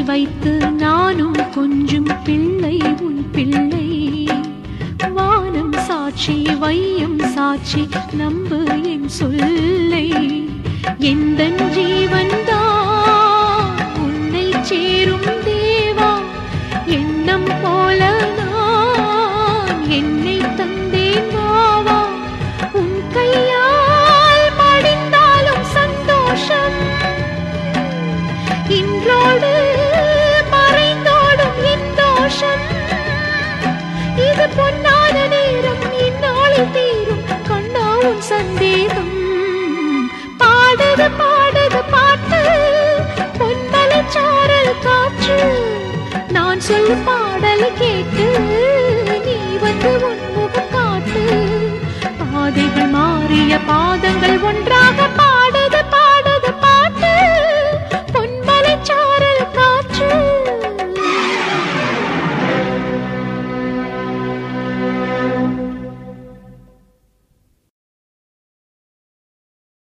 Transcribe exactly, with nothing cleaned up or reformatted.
நெஞ்சில் வைத்து நானும் கொஞ்சம் பிள்ளை உன் பிள்ளை. வானம் சாட்சி வையம் சாட்சி நம்பு என் சொல்லை. எந்தன் ஜீவன்தான் உன்னை சேரும் தேவா. எண்ணம் போல நான் என்னை தந்தேன் வாவா. உன் கையால் மடிந்தாலும் சந்தோஷம். இன்றோடு மறைந்தோடும் என் தோஷம். இது பொன்னான நேரம் இந்நாளில் தீரும் கண்ணா உன் சந்தேகம். பாடுது பாடுது பாட்டு பொன்மலை சாரல் காற்று. நான் சொல்லும் பாடலை கேட்டு நீ வந்து உன்முகம் காட்டு. பாதைகள் மாறிய பாதங்கள் ஒன்றாக